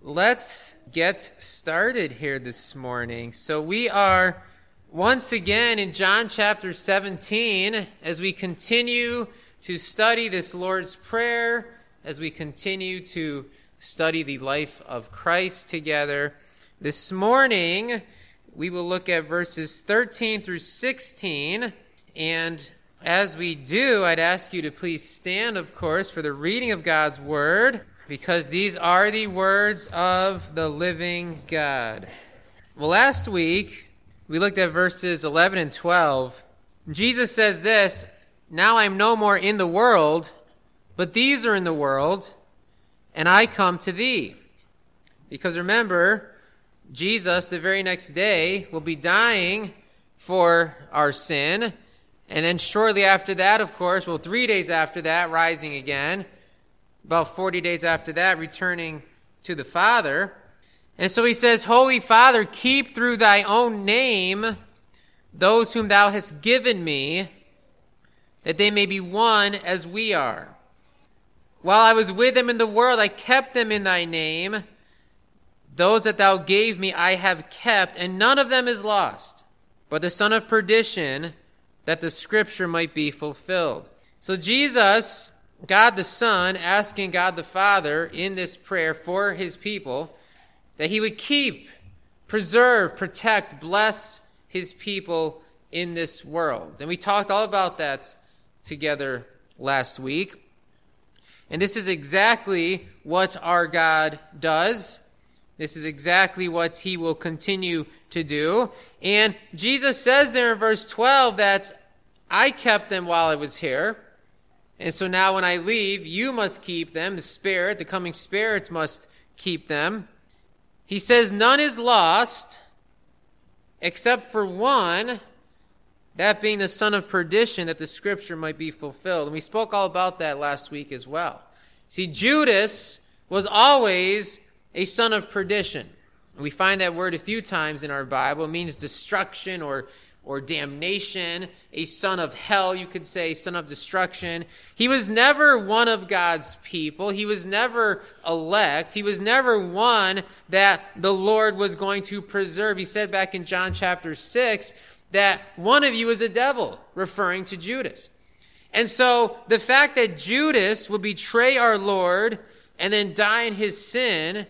Let's get started here this morning. So we are once again in John chapter 17 as we continue to study this Lord's Prayer, as we continue to study the life of Christ together. This morning we will look at verses 13 through 16, and as we do, I'd ask you to please stand, of course, for the reading of God's Word, because these are the words of the living God. Well, last week, we looked at verses 11 and 12. Jesus says this, "Now I am no more in the world, but these are in the world, and I come to thee." Because remember, Jesus, the very next day, will be dying for our sin, and then shortly after that, of course, 3 days after that, rising again. About 40 days after that, returning to the Father. And so he says, "Holy Father, keep through thy own name those whom thou hast given me, that they may be one as we are. While I was with them in the world, I kept them in thy name. Those that thou gave me I have kept, and none of them is lost, but the son of perdition, that the scripture might be fulfilled." So Jesus, God the Son, asking God the Father in this prayer for his people that he would keep, preserve, protect, bless his people in this world. And we talked all about that together last week. And this is exactly what our God does. This is exactly what he will continue to do. And Jesus says there in verse 12 that I kept them while I was here. And so now when I leave, you must keep them. The Spirit, the coming Spirit must keep them. He says none is lost except for one, that being the son of perdition, that the scripture might be fulfilled. And we spoke all about that last week as well. See, Judas was always a son of perdition. We find that word a few times in our Bible. It means destruction or damnation, a son of hell, you could say, son of destruction. He was never one of God's people. He was never elect. He was never one that the Lord was going to preserve. He said back in John chapter 6 that one of you is a devil, referring to Judas. And so the fact that Judas would betray our Lord and then die in his sin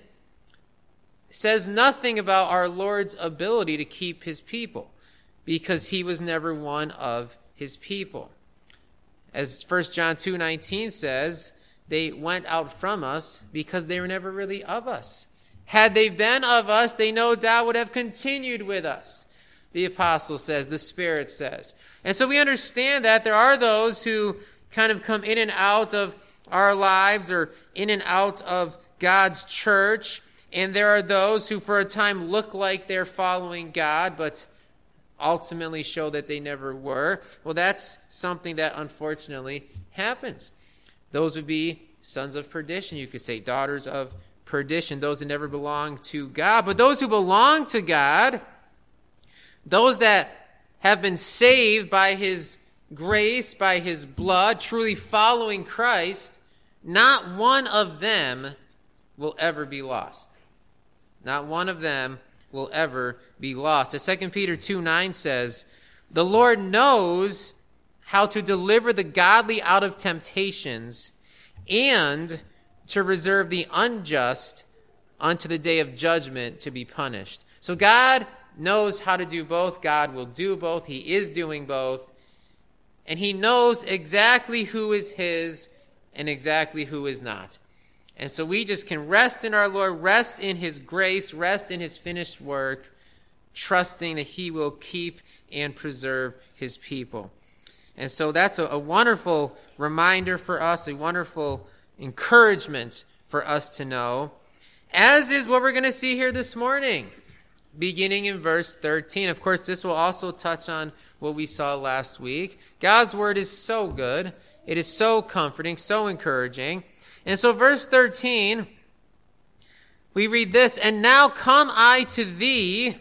says nothing about our Lord's ability to keep his people, because he was never one of his people. As 1 John 2:19 says, they went out from us because they were never really of us. Had they been of us, they no doubt would have continued with us, the apostle says, the Spirit says. And so we understand that there are those who kind of come in and out of our lives or in and out of God's church, and there are those who for a time look like they're following God, but ultimately show that they never were. Well, that's something that unfortunately happens. Those would be sons of perdition, you could say, daughters of perdition, those that never belong to God. But those who belong to God, those that have been saved by his grace, by his blood, truly following Christ, not one of them will ever be lost. Not one of them will ever be lost. As 2 Peter 2:9 says, "The Lord knows how to deliver the godly out of temptations and to reserve the unjust unto the day of judgment to be punished." So God knows how to do both. God will do both. He is doing both. And he knows exactly who is his and exactly who is not. And so we just can rest in our Lord, rest in his grace, rest in his finished work, trusting that he will keep and preserve his people. And so that's a wonderful reminder for us, a wonderful encouragement for us to know, as is what we're going to see here this morning, beginning in verse 13. Of course, this will also touch on what we saw last week. God's word is so good. It is so comforting, so encouraging. And so verse 13, we read this, "And now come I to thee,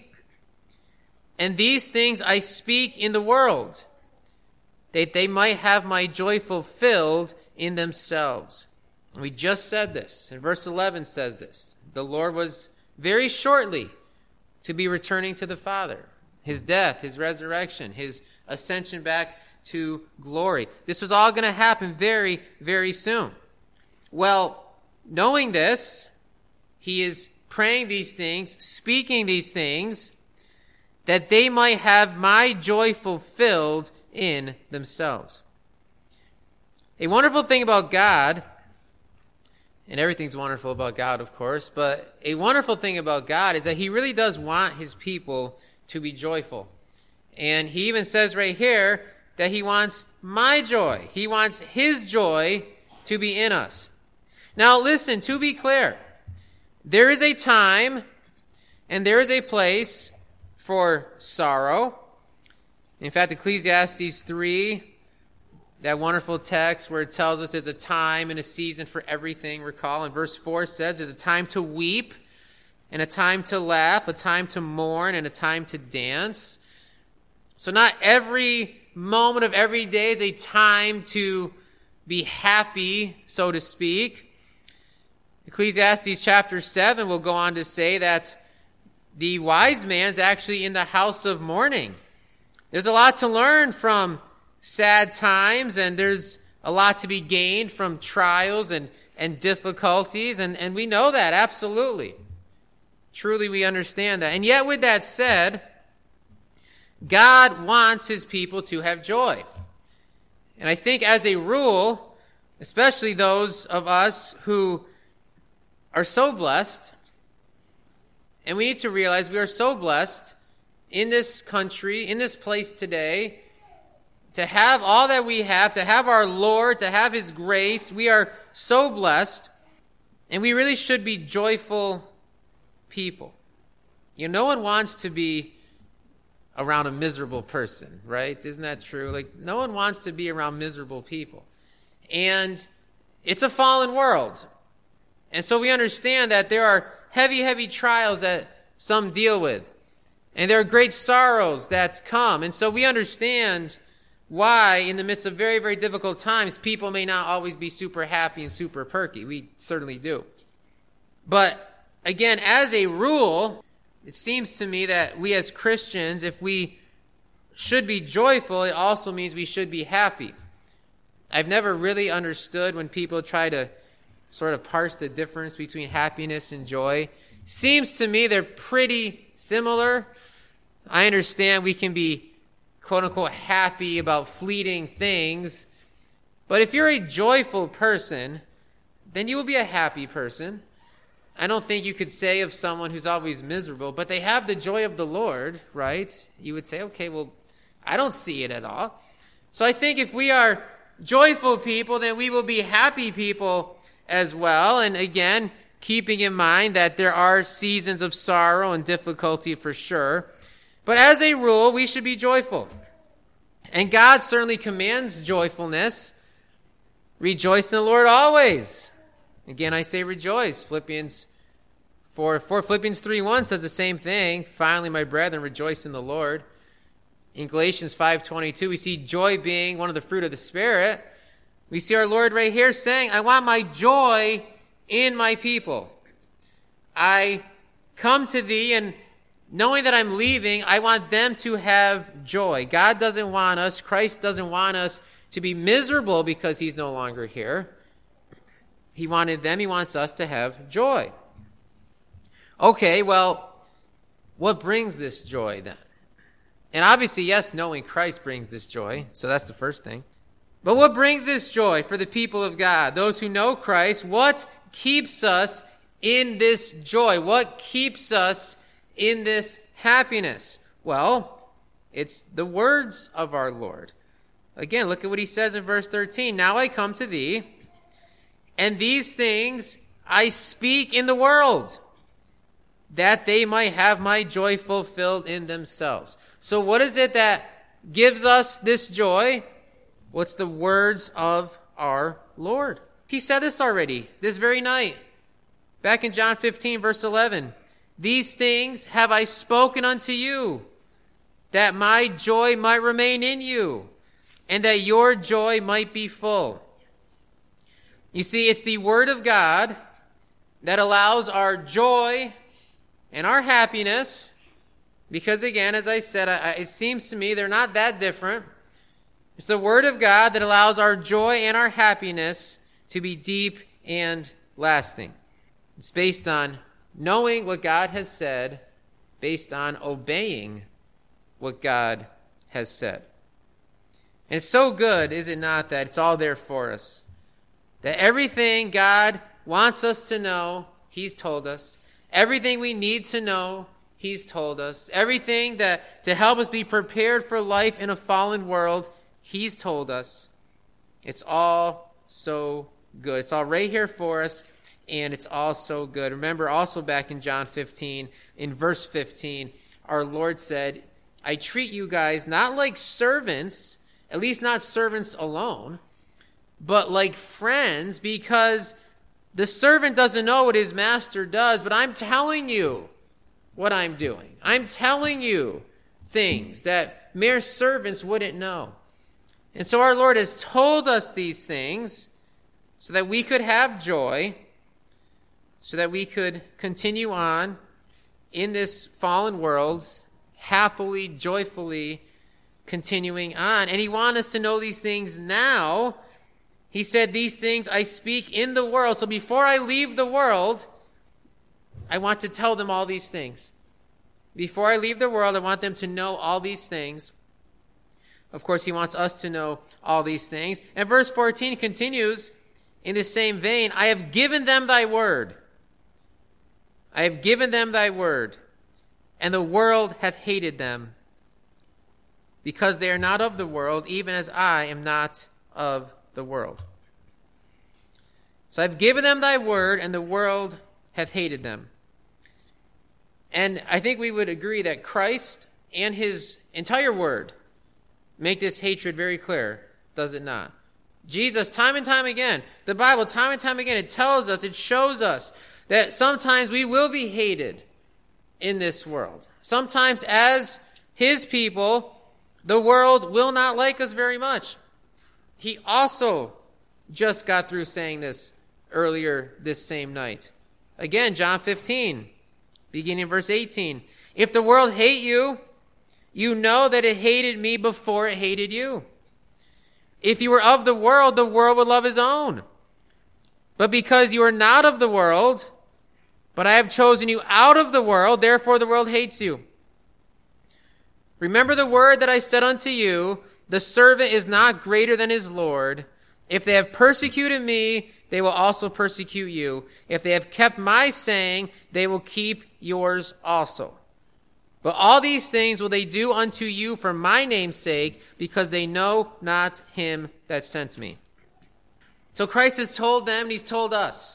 and these things I speak in the world, that they might have my joy fulfilled in themselves." We just said this, and verse 11 says this. the Lord was very shortly to be returning to the Father. His death, his resurrection, his ascension back to glory. This was all going to happen very, very soon. Well, knowing this, he is praying these things, speaking these things, that they might have my joy fulfilled in themselves. A wonderful thing about God, and everything's wonderful about God, of course, but a wonderful thing about God is that he really does want his people to be joyful. And he even says right here that he wants my joy. He wants his joy to be in us. Now listen, to be clear, there is a time and there is a place for sorrow. In fact, Ecclesiastes 3, that wonderful text where it tells us there's a time and a season for everything, recall. And verse 4 says there's a time to weep and a time to laugh, a time to mourn and a time to dance. So not every moment of every day is a time to be happy, so to speak. Ecclesiastes chapter 7 will go on to say that the wise man's actually in the house of mourning. There's a lot to learn from sad times, and there's a lot to be gained from trials and difficulties, and we know that, absolutely. Truly, we understand that. And yet, with that said, God wants his people to have joy. And I think as a rule, especially those of us who are so blessed, and we need to realize we are so blessed in this country, in this place today, to have all that we have, to have our Lord, to have his grace. We are so blessed, and we really should be joyful people. You know, no one wants to be around a miserable person, right? Isn't that true? Like, no one wants to be around miserable people. And it's a fallen world. And so we understand that there are heavy, heavy trials that some deal with. And there are great sorrows that come. And so we understand why, in the midst of very, very difficult times, people may not always be super happy and super perky. We certainly do. But again, as a rule, it seems to me that we as Christians, if we should be joyful, it also means we should be happy. I've never really understood when people try to sort of parse the difference between happiness and joy. Seems to me they're pretty similar. I understand we can be quote-unquote happy about fleeting things, but if you're a joyful person, then you will be a happy person. I don't think you could say of someone who's always miserable, but they have the joy of the Lord, right? You would say, okay, well, I don't see it at all. So I think if we are joyful people, then we will be happy people as well. And again, keeping in mind that there are seasons of sorrow and difficulty for sure. But as a rule, we should be joyful. And God certainly commands joyfulness. Rejoice in the Lord always. Again, I say rejoice. Philippians 3:1 says the same thing. Finally, my brethren, rejoice in the Lord. In Galatians 5:22, we see joy being one of the fruit of the Spirit. We see our Lord right here saying, I want my joy in my people. I come to thee, and knowing that I'm leaving, I want them to have joy. God doesn't want us, Christ doesn't want us to be miserable because he's no longer here. He wants us to have joy. Okay, well, what brings this joy then? And obviously, yes, knowing Christ brings this joy, so that's the first thing. But what brings this joy for the people of God, those who know Christ? What keeps us in this joy? What keeps us in this happiness? Well, it's the words of our Lord. Again, look at what he says in verse 13. Now I come to thee, and these things I speak in the world, that they might have my joy fulfilled in themselves. So what is it that gives us this joy? What's the words of our Lord? He said this already, this very night. Back in John 15, verse 11. These things have I spoken unto you, that my joy might remain in you, and that your joy might be full. You see, it's the word of God that allows our joy and our happiness, because again, as I said, it seems to me they're not that different. It's the Word of God that allows our joy and our happiness to be deep and lasting. It's based on knowing what God has said, based on obeying what God has said. And it's so good, is it not, that it's all there for us. That everything God wants us to know, He's told us. Everything we need to know, He's told us. Everything that to help us be prepared for life in a fallen world, He's told us. It's all so good. It's all right here for us, and it's all so good. Remember also back in John 15, in verse 15, our Lord said, I treat you guys not like servants, at least not servants alone, but like friends, because the servant doesn't know what his master does, but I'm telling you what I'm doing. I'm telling you things that mere servants wouldn't know. And so our Lord has told us these things so that we could have joy, so that we could continue on in this fallen world, happily, joyfully continuing on. And He wants us to know these things now. He said, these things I speak in the world. So before I leave the world, I want to tell them all these things. Before I leave the world, I want them to know all these things. Of course, He wants us to know all these things. And verse 14 continues in the same vein, I have given them thy word. I have given them thy word, and the world hath hated them, because they are not of the world, even as I am not of the world. So I've given them thy word, and the world hath hated them. And I think we would agree that Christ and His entire word make this hatred very clear, does it not? Jesus, time and time again, the Bible, time and time again, it tells us, it shows us that sometimes we will be hated in this world. Sometimes as His people, the world will not like us very much. He also just got through saying this earlier this same night. Again, John 15, beginning in verse 18. If the world hate you, you know that it hated me before it hated you. If you were of the world would love his own. But because you are not of the world, but I have chosen you out of the world, therefore the world hates you. Remember the word that I said unto you, the servant is not greater than his Lord. If they have persecuted me, they will also persecute you. If they have kept my saying, they will keep yours also. But all these things will they do unto you for my name's sake, because they know not him that sent me. So Christ has told them, and he's told us,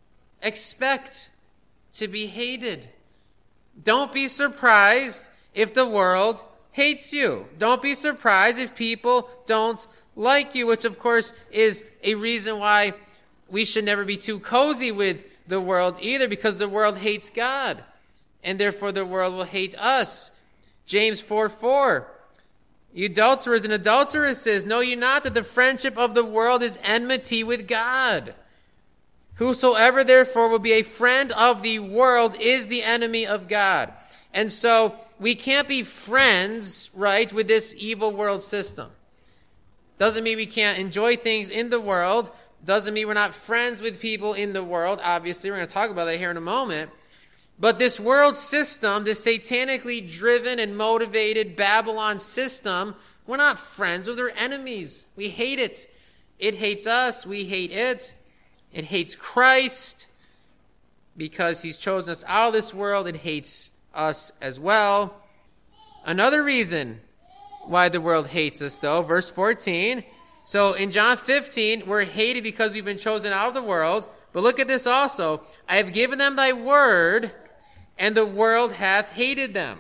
expect to be hated. Don't be surprised if the world hates you. Don't be surprised if people don't like you, which of course is a reason why we should never be too cozy with the world either, because the world hates God, and therefore the world will hate us. James 4:4, you adulterers and adulteresses, know ye not that the friendship of the world is enmity with God? Whosoever therefore will be a friend of the world is the enemy of God. And so we can't be friends, right, with this evil world system. Doesn't mean we can't enjoy things in the world. Doesn't mean we're not friends with people in the world. Obviously, we're going to talk about that here in a moment. But this world system, this satanically driven and motivated Babylon system, we're not friends with, we're enemies. We hate it. It hates us. We hate it. It hates Christ because he's chosen us out of this world. It hates us as well. Another reason why the world hates us, though, verse 14. So in John 15, we're hated because we've been chosen out of the world. But look at this also. I have given them thy word, and the world hath hated them.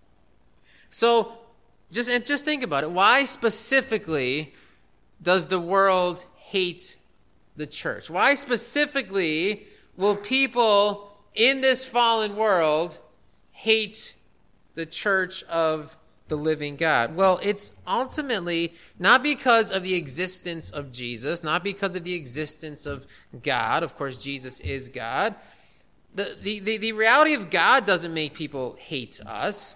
So just think about it. Why specifically does the world hate the church? Why specifically will people in this fallen world hate the church of the living God? Well, it's ultimately not because of the existence of Jesus, not because of the existence of God. Of course, Jesus is God. The reality of God doesn't make people hate us.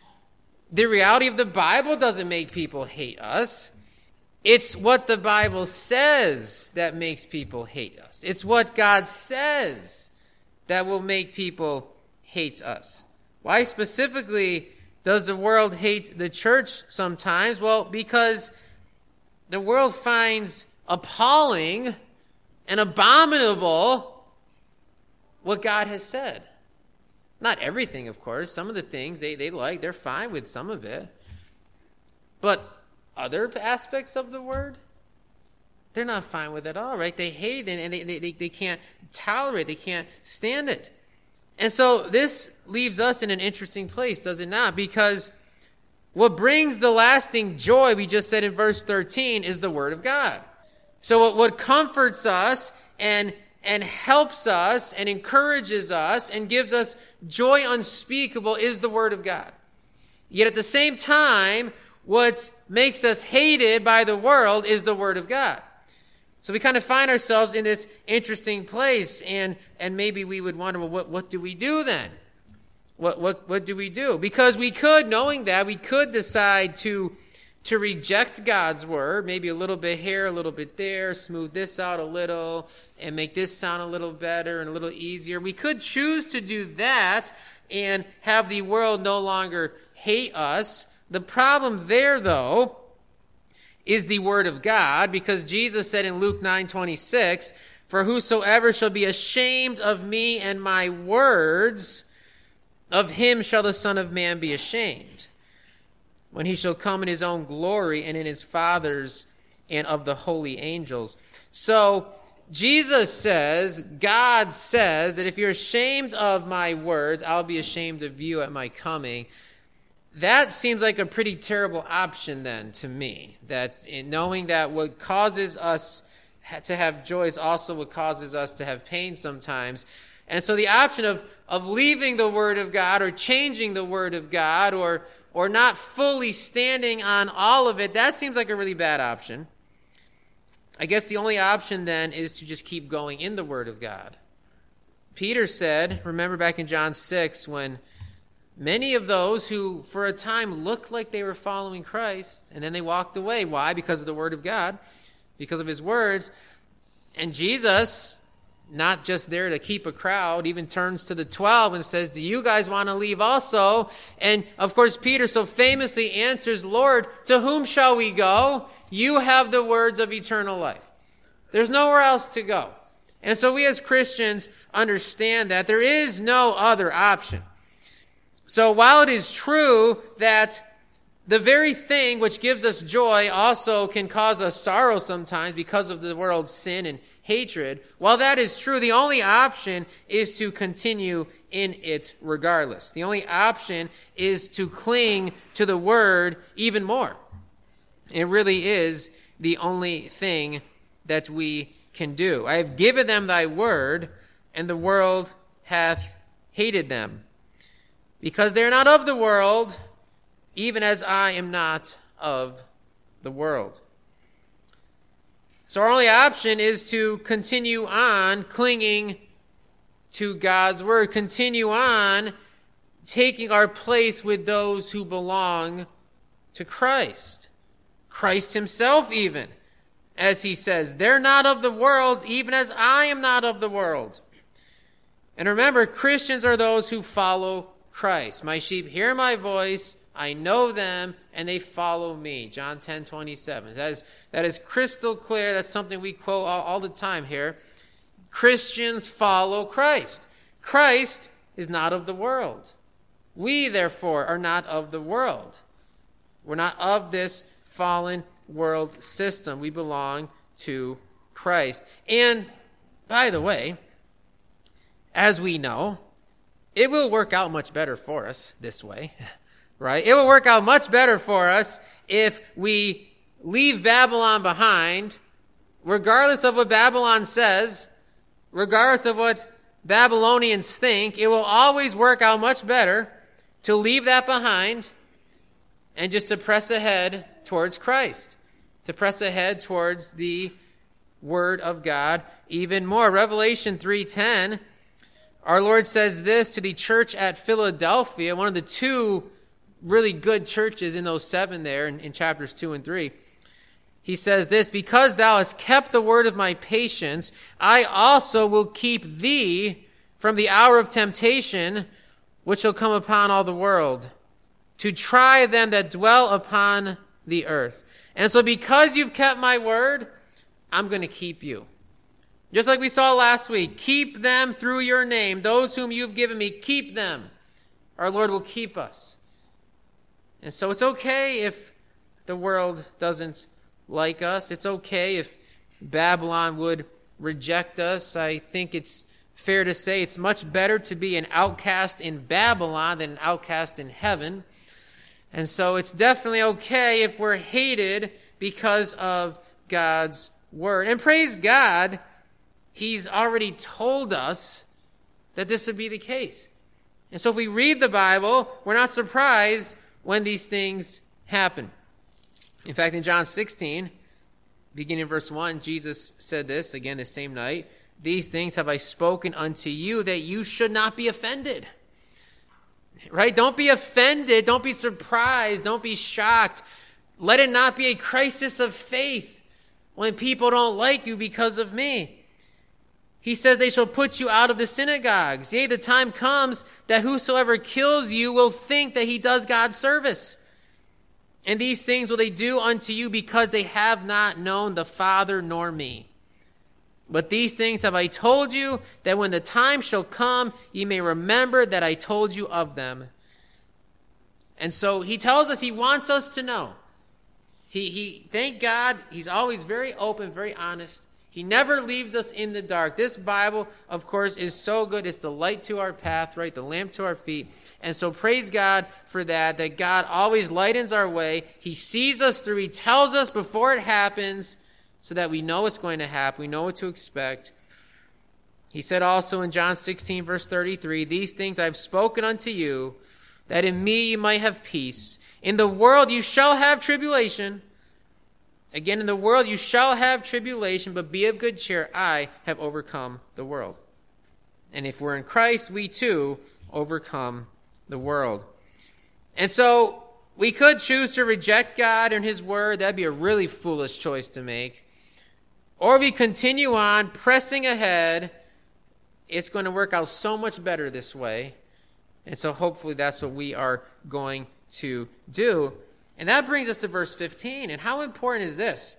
The reality of the Bible doesn't make people hate us. It's what the Bible says that makes people hate us. It's what God says that will make people hate us. Why specifically does the world hate the church sometimes? Well, because the world finds appalling and abominable what God has said. Not everything, of course. Some of the things they like, they're fine with some of it. But other aspects of the word, they're not fine with at all, right? They hate it and they can't tolerate, they can't stand it. And so this leaves us in an interesting place, does it not? Because what brings the lasting joy, we just said in verse 13, is the word of God. So what comforts us and helps us and encourages us and gives us joy unspeakable is the word of God. Yet at the same time, what makes us hated by the world is the word of God. So we kind of find ourselves in this interesting place, and maybe we would wonder, well, what do we do then? What do we do? Because we could, knowing that, we could decide to reject God's word, maybe a little bit here, a little bit there, smooth this out a little, and make this sound a little better and a little easier. We could choose to do that and have the world no longer hate us. The problem there, though, is the word of God, because Jesus said in Luke 9:26, "For whosoever shall be ashamed of me and my words, of him shall the Son of Man be ashamed, when he shall come in his own glory and in his Father's and of the holy angels." So Jesus says, God says, that if you're ashamed of my words, I'll be ashamed of you at my coming. That seems like a pretty terrible option then to me, that in knowing that what causes us to have joy is also what causes us to have pain sometimes. And so the option of leaving the word of God or changing the word of God or not fully standing on all of it, that seems like a really bad option. I guess the only option then is to just keep going in the word of God. Peter said, remember back in John 6, when many of those who for a time looked like they were following Christ, and then they walked away. Why? Because of the word of God, because of his words. And Jesus, not just there to keep a crowd, even turns to the 12 and says, "Do you guys want to leave also?" And of course, Peter so famously answers, "Lord, to whom shall we go? You have the words of eternal life." There's nowhere else to go. And so we as Christians understand that there is no other option. So while it is true that the very thing which gives us joy also can cause us sorrow sometimes because of the world's sin and hatred, while that is true, the only option is to continue in it regardless. The only option is to cling to the word even more. It really is the only thing that we can do. "I have given them thy word, and the world hath hated them, because they are not of the world, even as I am not of the world." So our only option is to continue on clinging to God's word, continue on taking our place with those who belong to Christ. Christ himself even, as he says, "They're not of the world, even as I am not of the world." And remember, Christians are those who follow Christ. "My sheep hear my voice, I know them, and they follow me." John 10:27. That is crystal clear. That's something we quote all the time here. Christians follow Christ. Christ is not of the world. We, therefore, are not of the world. We're not of this fallen world system. We belong to Christ. And, by the way, as we know, it will work out much better for us this way, right? It will work out much better for us if we leave Babylon behind, regardless of what Babylon says, regardless of what Babylonians think. It will always work out much better to leave that behind and just to press ahead towards Christ, to press ahead towards the Word of God even more. Revelation 3:10, Our Lord says this to the church at Philadelphia, one of the two really good churches in those 7 there in chapters 2 and 3. He says this, because thou hast kept the word of my patience, I also will keep thee from the hour of temptation, which shall come upon all the world, to try them that dwell upon the earth. And so because you've kept my word, I'm going to keep you. Just like we saw last week, keep them through your name. Those whom you've given me, keep them. Our Lord will keep us. And so it's okay if the world doesn't like us. It's okay if Babylon would reject us. I think it's fair to say it's much better to be an outcast in Babylon than an outcast in heaven. And so it's definitely okay if we're hated because of God's word. And praise God, He's already told us that this would be the case. And so if we read the Bible, we're not surprised when these things happen. In fact, in John 16, beginning in verse 1, Jesus said this, again the same night, these things have I spoken unto you that you should not be offended. Right? Don't be offended. Don't be surprised. Don't be shocked. Let it not be a crisis of faith when people don't like you because of me. He says they shall put you out of the synagogues. Yea, the time comes that whosoever kills you will think that he does God's service. And these things will they do unto you because they have not known the Father nor me. But these things have I told you, that when the time shall come, ye may remember that I told you of them. And so he tells us, he wants us to know. Thank God, he's always very open, very honest. He never leaves us in the dark. This Bible, of course, is so good. It's the light to our path, right? The lamp to our feet. And so praise God for that God always lightens our way. He sees us through. He tells us before it happens so that we know what's going to happen. We know what to expect. He said also in John 16, verse 33, these things I have spoken unto you, that in me you might have peace. In the world you shall have tribulation. Again, in the world you shall have tribulation, but be of good cheer. I have overcome the world. And if we're in Christ, we too overcome the world. And so we could choose to reject God and his word. That'd be a really foolish choice to make. Or we continue on pressing ahead. It's going to work out so much better this way. And so hopefully that's what we are going to do. And that brings us to verse 15. And how important is this?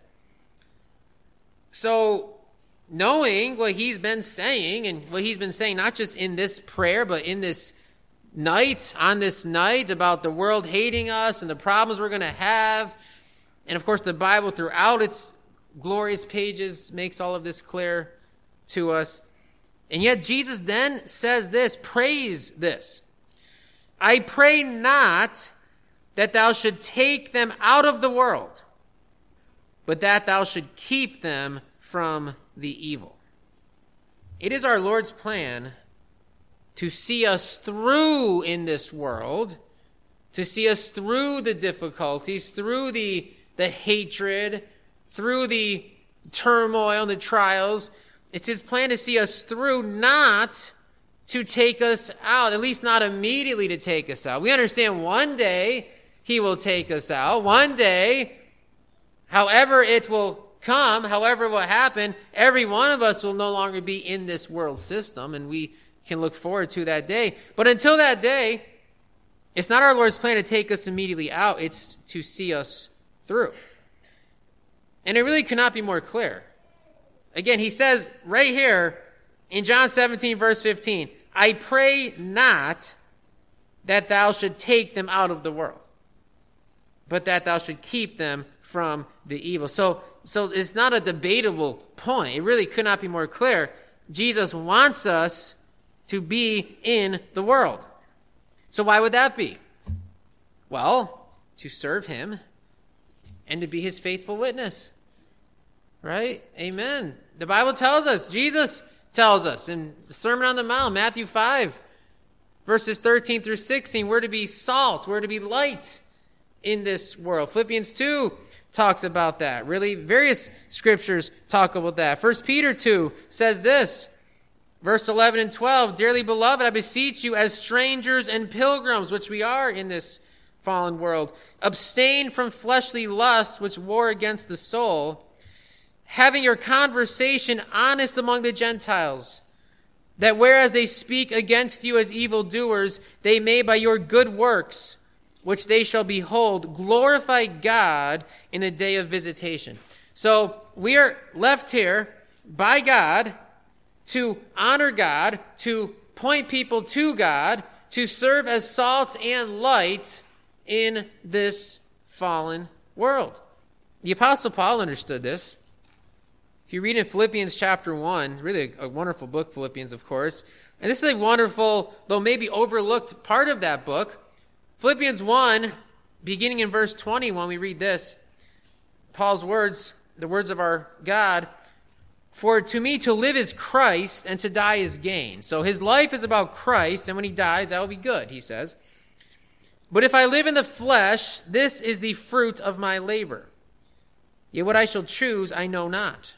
So, knowing what he's been saying, and what he's been saying not just in this prayer, but in this night, on this night, about the world hating us and the problems we're going to have. And of course, the Bible throughout its glorious pages makes all of this clear to us. And yet Jesus then says this, praise this. I pray not that thou should take them out of the world, but that thou should keep them from the evil. It is our Lord's plan to see us through in this world, to see us through the difficulties, through the hatred, through the turmoil and the trials. It's his plan to see us through, not to take us out, at least not immediately to take us out. We understand one day he will take us out. One day, however it will come, however it will happen, every one of us will no longer be in this world system, and we can look forward to that day. But until that day, it's not our Lord's plan to take us immediately out. It's to see us through. And it really cannot be more clear. Again, he says right here in John 17, verse 15, I pray not that thou should take them out of the world, but that thou should keep them from the evil. So it's not a debatable point. It really could not be more clear. Jesus wants us to be in the world. So why would that be? Well, to serve him and to be his faithful witness. Right? Amen. The Bible tells us, Jesus tells us in the Sermon on the Mount, Matthew 5, verses 13 through 16, we're to be salt, we're to be light in this world. Philippians 2 talks about that. Really, various scriptures talk about that. 1 Peter 2 says this, Verse 11 and 12, dearly beloved, I beseech you as strangers and pilgrims, which we are in this fallen world, abstain from fleshly lusts which war against the soul, having your conversation honest among the Gentiles, that whereas they speak against you as evildoers, they may by your good works, which they shall behold, glorify God in the day of visitation. So we are left here by God to honor God, to point people to God, to serve as salt and light in this fallen world. The Apostle Paul understood this. If you read in Philippians chapter 1, really a wonderful book, Philippians, of course, and this is a wonderful, though maybe overlooked part of that book. Philippians 1, beginning in verse 20, when we read this, Paul's words, the words of our God, for to me to live is Christ and to die is gain. So his life is about Christ, and when he dies, that will be good, he says. But if I live in the flesh, this is the fruit of my labor. Yet what I shall choose, I know not.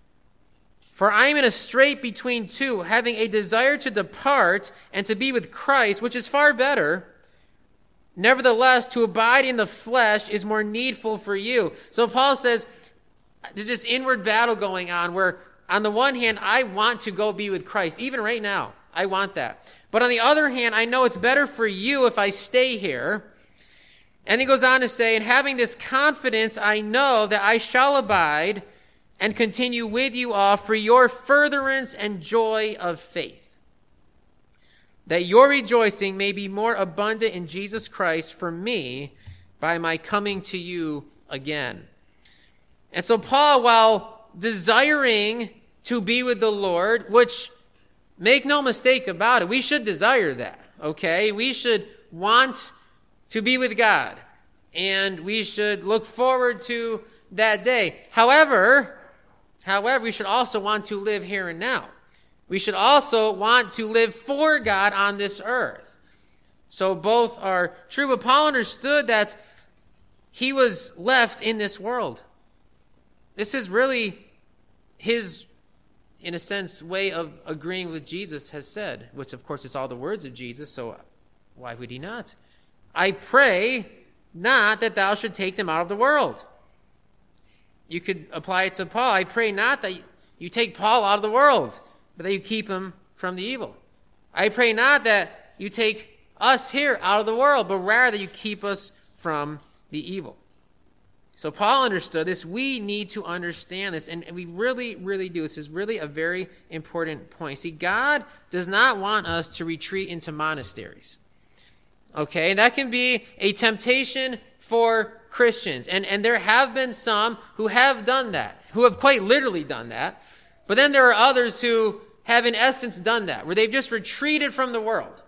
For I am in a strait between two, having a desire to depart and to be with Christ, which is far better. Nevertheless, to abide in the flesh is more needful for you. So Paul says, there's this inward battle going on where, on the one hand, I want to go be with Christ. Even right now, I want that. But on the other hand, I know it's better for you if I stay here. And he goes on to say, and having this confidence, I know that I shall abide and continue with you all for your furtherance and joy of faith, that your rejoicing may be more abundant in Jesus Christ for me by my coming to you again. And so Paul, while desiring to be with the Lord, which, make no mistake about it, we should desire that, okay? We should want to be with God, and we should look forward to that day. However, we should also want to live here and now. We should also want to live for God on this earth. So both are true, but Paul understood that he was left in this world. This is really his, in a sense, way of agreeing with Jesus has said, which of course is all the words of Jesus, so why would he not? I pray not that thou should take them out of the world. You could apply it to Paul. I pray not that you take Paul out of the world, but that you keep him from the evil. I pray not that you take us here out of the world, but rather you keep us from the evil. So Paul understood this. We need to understand this, and we really, really do. This is really a very important point. See, God does not want us to retreat into monasteries. Okay, and that can be a temptation for Christians. And there have been some who have done that, who have quite literally done that. But then there are others who have in essence done that, where they've just retreated from the world.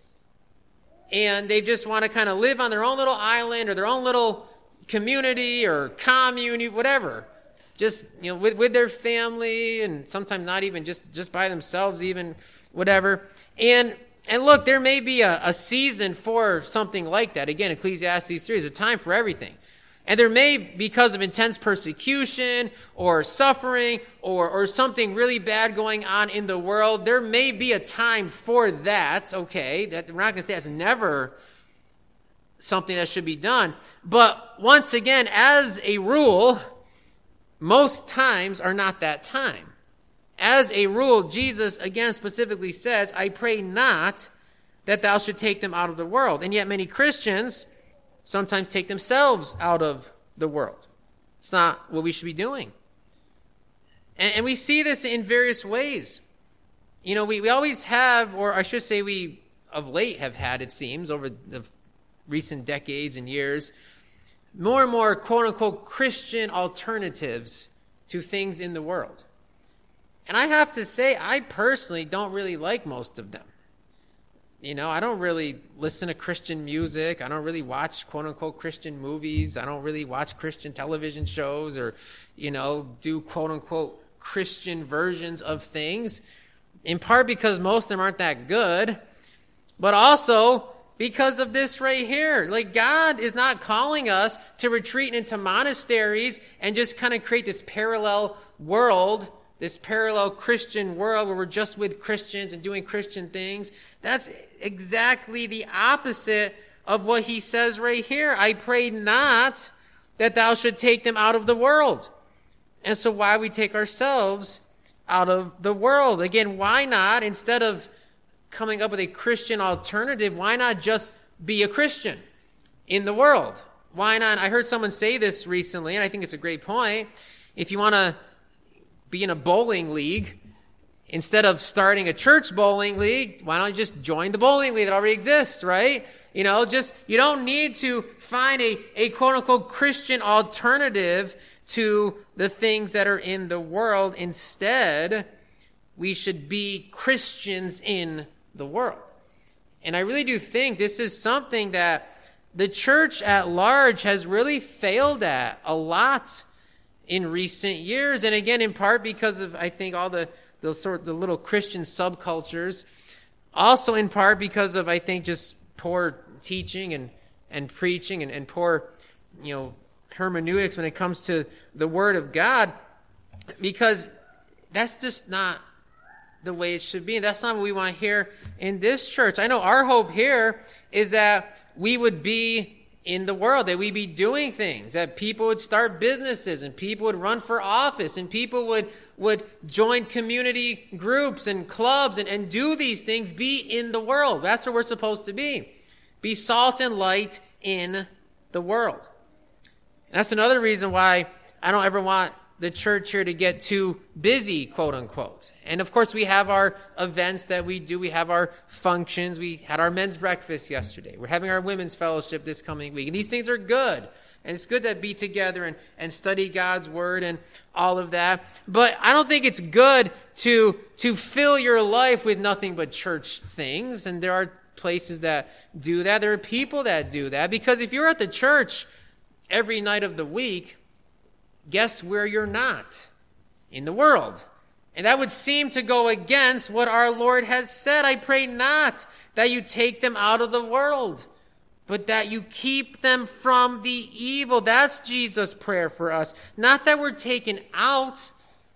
And they just want to kind of live on their own little island or their own little community or commune, whatever, just with their family, and sometimes not even just by themselves, even whatever. And look, there may be a season for something like that. Again, Ecclesiastes 3 is a time for everything. And there may, because of intense persecution or suffering or something really bad going on in the world, there may be a time for that, okay? That we're not going to say that's never something that should be done. But once again, as a rule, most times are not that time. As a rule, Jesus again specifically says, I pray not that thou should take them out of the world. And yet many Christians sometimes take themselves out of the world. It's not what we should be doing. And we see this in various ways. We always have, or I should say we of late have had, it seems, over the recent decades and years, more and more quote-unquote Christian alternatives to things in the world. And I have to say, I personally don't really like most of them. I don't really listen to Christian music. I don't really watch quote-unquote Christian movies. I don't really watch Christian television shows or, do quote-unquote Christian versions of things, in part because most of them aren't that good, but also because of this right here. Like, God is not calling us to retreat into monasteries and just kind of create this parallel world, this parallel Christian world where we're just with Christians and doing Christian things. That's exactly the opposite of what he says right here. I pray not that thou should take them out of the world. And so why we take ourselves out of the world? Again, why not, instead of coming up with a Christian alternative, why not just be a Christian in the world? Why not? I heard someone say this recently, and I think it's a great point. If you want to be in a bowling league, instead of starting a church bowling league, why don't you just join the bowling league that already exists, right? You don't need to find a quote-unquote Christian alternative to the things that are in the world. Instead, we should be Christians in the world. And I really do think this is something that the church at large has really failed at a lot in recent years. And again, in part because of, I think, all the little Christian subcultures. Also in part because of, I think, just poor teaching and preaching and poor, hermeneutics when it comes to the Word of God, because that's just not the way it should be. That's not what we want here in this church. I know our hope here is that we would be in the world, that we'd be doing things, that people would start businesses and people would run for office and people would join community groups and clubs and do these things, be in the world. That's where we're supposed to be. Be salt and light in the world. And that's another reason why I don't ever want the church here to get too busy, quote unquote. And of course, we have our events that we do. We have our functions. We had our men's breakfast yesterday. We're having our women's fellowship this coming week. And these things are good. And it's good to be together and study God's word and all of that. But I don't think it's good to fill your life with nothing but church things. And there are places that do that. There are people that do that. Because if you're at the church every night of the week, guess where you're not? In the world. And that would seem to go against what our Lord has said. I pray not that you take them out of the world, but that you keep them from the evil. That's Jesus' prayer for us. Not that we're taken out,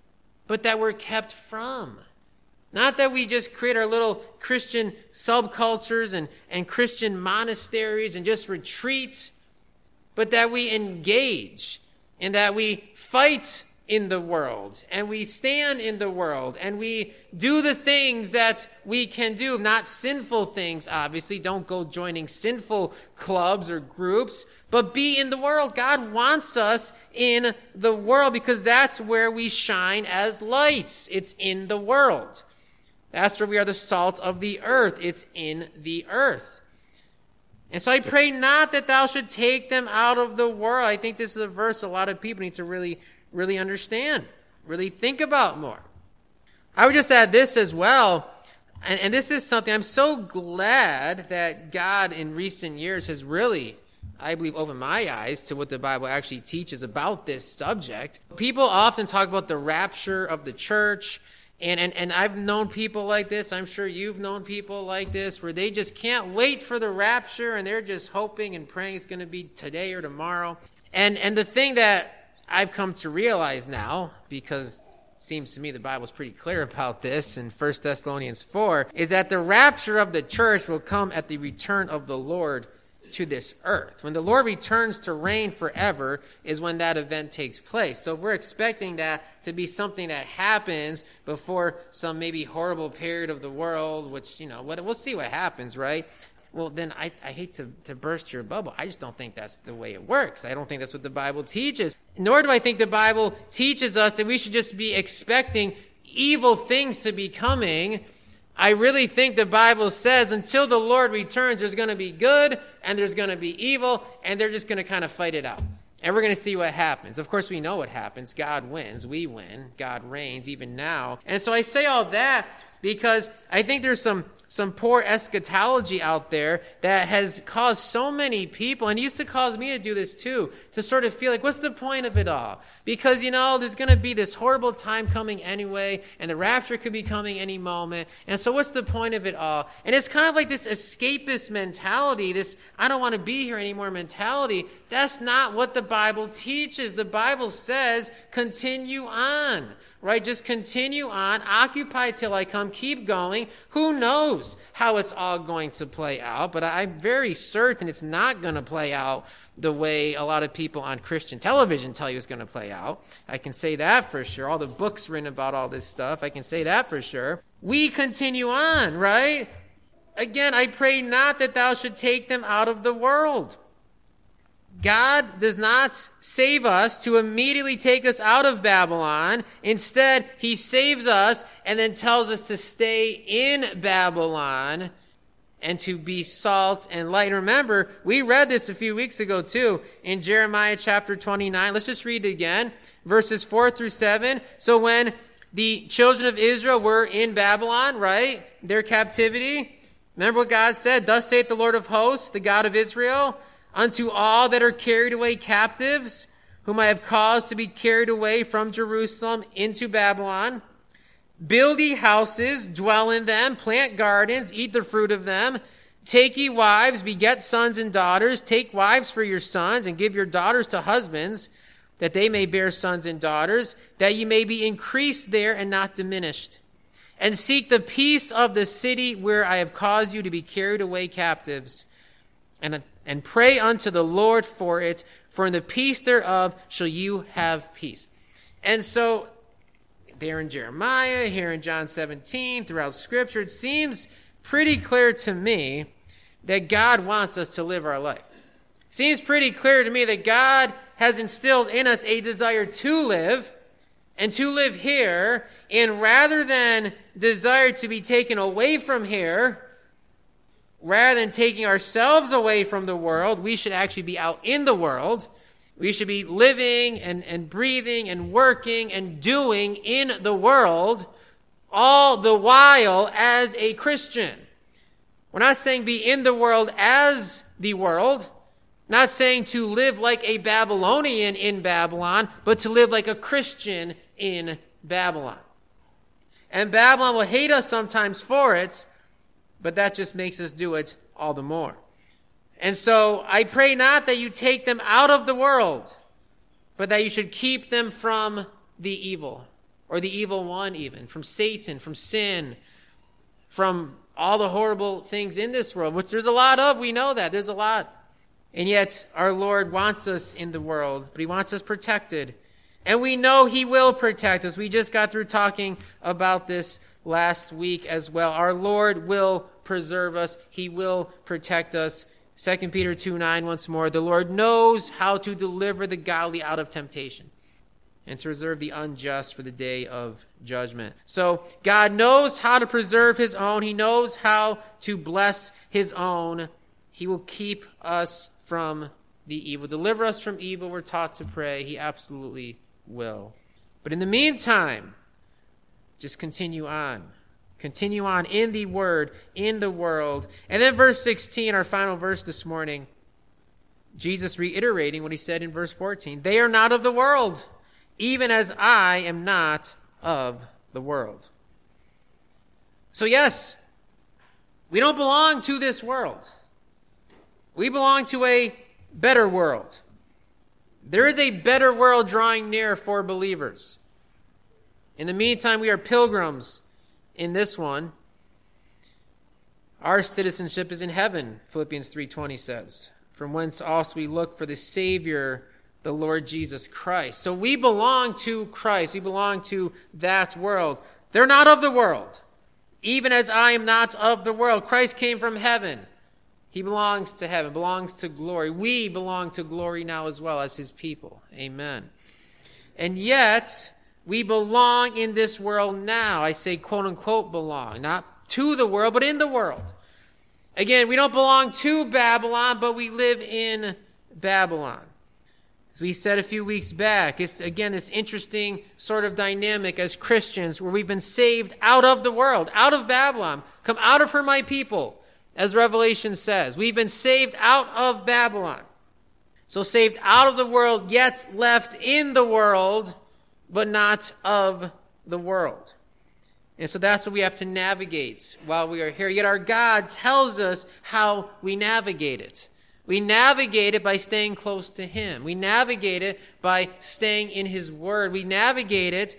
but that we're kept from. Not that we just create our little Christian subcultures and Christian monasteries and just retreat, but that we engage and that we fight in the world and we stand in the world and we do the things that we can do. Not sinful things, obviously. Don't go joining sinful clubs or groups, but be in the world. God wants us in the world because that's where we shine as lights. It's in the world. That's where we are the salt of the earth. It's in the earth. And so I pray not that thou should take them out of the world. I think this is a verse a lot of people need to really, really understand, really think about more. I would just add this as well, and this is something I'm so glad that God in recent years has really, I believe, opened my eyes to what the Bible actually teaches about this subject. People often talk about the rapture of the church. And I've known people like this. I'm sure you've known people like this where they just can't wait for the rapture and they're just hoping and praying it's going to be today or tomorrow. And the thing that I've come to realize now, because it seems to me the Bible's pretty clear about this in 1 Thessalonians 4, is that the rapture of the church will come at the return of the Lord to this earth. When the Lord returns to reign forever is when that event takes place. So if we're expecting that to be something that happens before some maybe horrible period of the world, which, we'll see what happens, right? Well, then I hate to burst your bubble. I just don't think that's the way it works. I don't think that's what the Bible teaches. Nor do I think the Bible teaches us that we should just be expecting evil things to be coming. I really think the Bible says until the Lord returns, there's going to be good and there's going to be evil, and they're just going to kind of fight it out. And we're going to see what happens. Of course, we know what happens. God wins. We win. God reigns even now. And so I say all that because I think there's some poor eschatology out there that has caused so many people, and it used to cause me to do this too, to sort of feel like, what's the point of it all? Because, there's going to be this horrible time coming anyway, and the rapture could be coming any moment, and so what's the point of it all? And it's kind of like this escapist mentality, this I don't want to be here anymore mentality. That's not what the Bible teaches. The Bible says, continue on. right? Just continue on, occupy till I come, keep going. Who knows how it's all going to play out, but I'm very certain it's not going to play out the way a lot of people on Christian television tell you it's going to play out. I can say that for sure. All the books written about all this stuff, I can say that for sure. We continue on, right? Again, I pray not that thou should take them out of the world. God does not save us to immediately take us out of Babylon. Instead, he saves us and then tells us to stay in Babylon and to be salt and light. Remember, we read this a few weeks ago too in Jeremiah chapter 29. Let's just read it again, verses 4 through 7. So when the children of Israel were in Babylon, right, their captivity, remember what God said? Thus saith the Lord of hosts, the God of Israel, unto all that are carried away captives, whom I have caused to be carried away from Jerusalem into Babylon. Build ye houses, dwell in them, plant gardens, eat the fruit of them. Take ye wives, beget sons and daughters. Take wives for your sons, and give your daughters to husbands, that they may bear sons and daughters, that ye may be increased there and not diminished. And seek the peace of the city where I have caused you to be carried away captives. And pray unto the Lord for it, for in the peace thereof shall you have peace. And so, there in Jeremiah, here in John 17, throughout Scripture, it seems pretty clear to me that God wants us to live our life. It seems pretty clear to me that God has instilled in us a desire to live, and to live here, and rather than desire to be taken away from here, rather than taking ourselves away from the world, we should actually be out in the world. We should be living and breathing and working and doing in the world, all the while as a Christian. We're not saying be in the world as the world, not saying to live like a Babylonian in Babylon, but to live like a Christian in Babylon. And Babylon will hate us sometimes for it, but that just makes us do it all the more. And so I pray not that you take them out of the world, but that you should keep them from the evil, or the evil one even, from Satan, from sin, from all the horrible things in this world, which there's a lot of. We know that. There's a lot. And yet our Lord wants us in the world, but he wants us protected. And we know he will protect us. We just got through talking about this last week as well. Our Lord will preserve us. He will protect us. 2 Peter 2:9 once more. The Lord knows how to deliver the godly out of temptation and to reserve the unjust for the day of judgment. So God knows how to preserve his own. He knows how to bless his own. He will keep us from the evil. Deliver us from evil. We're taught to pray. He absolutely will. But in the meantime, just continue on. Continue on in the word, in the world. And then verse 16, our final verse this morning, Jesus reiterating what he said in verse 14. They are not of the world, even as I am not of the world. So yes, we don't belong to this world. We belong to a better world. There is a better world drawing near for believers. In the meantime, we are pilgrims in this one. Our citizenship is in heaven, Philippians 3:20 says, from whence also we look for the Savior, the Lord Jesus Christ. So we belong to Christ. We belong to that world. They're not of the world, even as I am not of the world. Christ came from heaven. He belongs to heaven, belongs to glory. We belong to glory now as well as his people. Amen. And yet, we belong in this world now. I say quote unquote belong, not to the world, but in the world. Again, we don't belong to Babylon, but we live in Babylon. As we said a few weeks back, it's again this interesting sort of dynamic as Christians where we've been saved out of the world, out of Babylon. Come out of her, my people, as Revelation says. We've been saved out of Babylon. So saved out of the world, yet left in the world, but not of the world. And so that's what we have to navigate while we are here. Yet our God tells us how we navigate it. We navigate it by staying close to him. We navigate it by staying in his word. We navigate it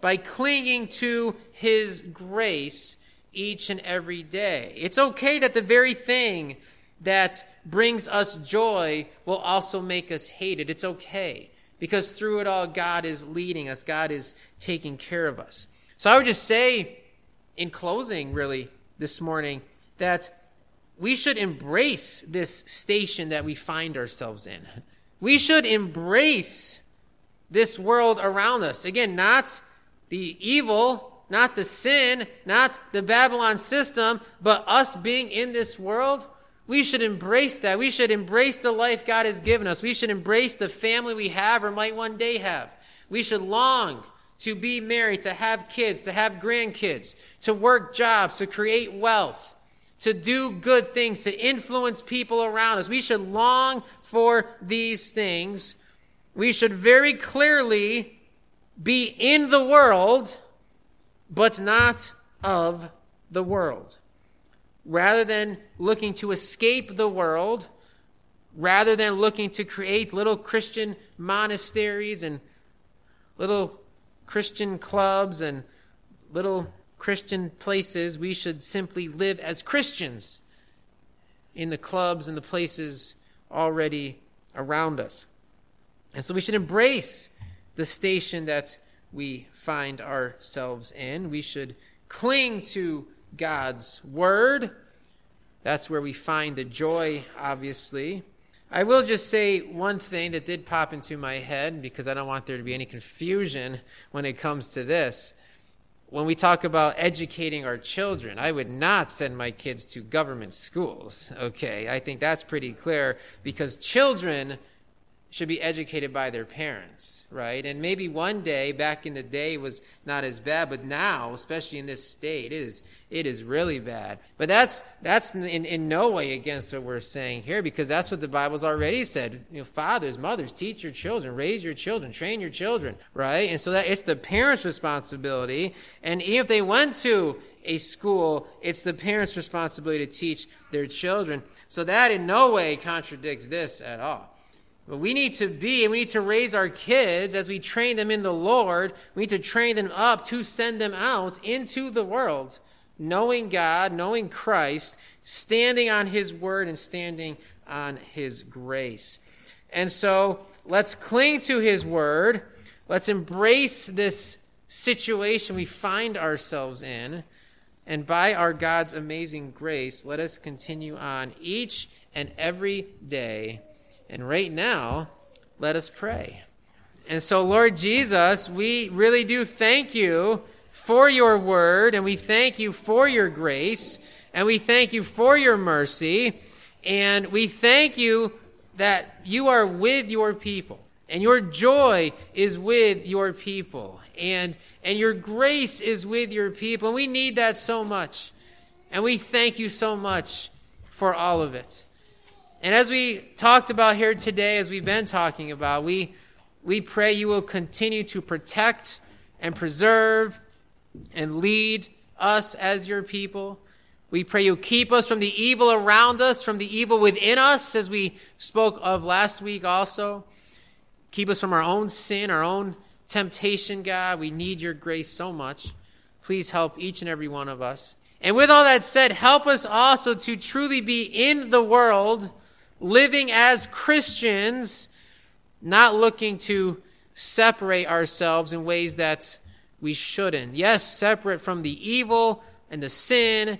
by clinging to his grace each and every day. It's okay that the very thing that brings us joy will also make us hate it. It's okay, because through it all, God is leading us. God is taking care of us. So I would just say, in closing, really, this morning, that we should embrace this station that we find ourselves in. We should embrace this world around us. Again, not the evil, not the sin, not the Babylon system, but us being in this world. We should embrace that. We should embrace the life God has given us. We should embrace the family we have or might one day have. We should long to be married, to have kids, to have grandkids, to work jobs, to create wealth, to do good things, to influence people around us. We should long for these things. We should very clearly be in the world, but not of the world. Rather than looking to escape the world, rather than looking to create little Christian monasteries and little Christian clubs and little Christian places, we should simply live as Christians in the clubs and the places already around us. And so we should embrace the station that we find ourselves in. We should cling to God's word. That's where we find the joy, obviously. I will just say one thing that did pop into my head, because I don't want there to be any confusion when it comes to this. When we talk about educating our children, I would not send my kids to government schools. Okay, I think that's pretty clear, because children should be educated by their parents, right? And maybe one day, back in the day, was not as bad, but now, especially in this state, it is really bad. But that's in no way against what we're saying here, because that's what the Bible's already said. You know, fathers, mothers, teach your children, raise your children, train your children, right? And so that it's the parents' responsibility. And even if they went to a school, it's the parents' responsibility to teach their children. So that in no way contradicts this at all. But we need to raise our kids as we train them in the Lord. We need to train them up to send them out into the world, knowing God, knowing Christ, standing on his word and standing on his grace. And so let's cling to his word. Let's embrace this situation we find ourselves in. And by our God's amazing grace, let us continue on each and every day. And right now, let us pray. And so, Lord Jesus, we really do thank you for your word, and we thank you for your grace, and we thank you for your mercy, and we thank you that you are with your people, and your joy is with your people, and your grace is with your people, and we need that so much. And we thank you so much for all of it. And as we talked about here today, as we've been talking about, we pray you will continue to protect and preserve and lead us as your people. We pray you'll keep us from the evil around us, from the evil within us, as we spoke of last week also. Keep us from our own sin, our own temptation, God. We need your grace so much. Please help each and every one of us. And with all that said, help us also to truly be in the world, living as Christians, not looking to separate ourselves in ways that we shouldn't. Yes, separate from the evil and the sin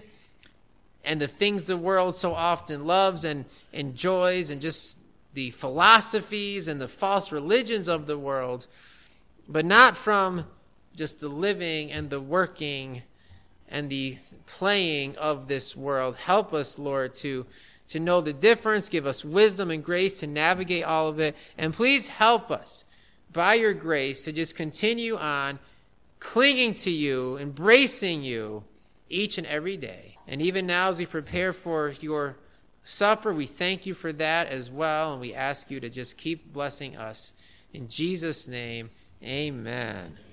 and the things the world so often loves and enjoys, and just the philosophies and the false religions of the world, but not from just the living and the working and the playing of this world. Help us, Lord, to know the difference. Give us wisdom and grace to navigate all of it. And please help us, by your grace, to just continue on clinging to you, embracing you each and every day. And even now, as we prepare for your supper, we thank you for that as well. And we ask you to just keep blessing us. In Jesus' name, amen.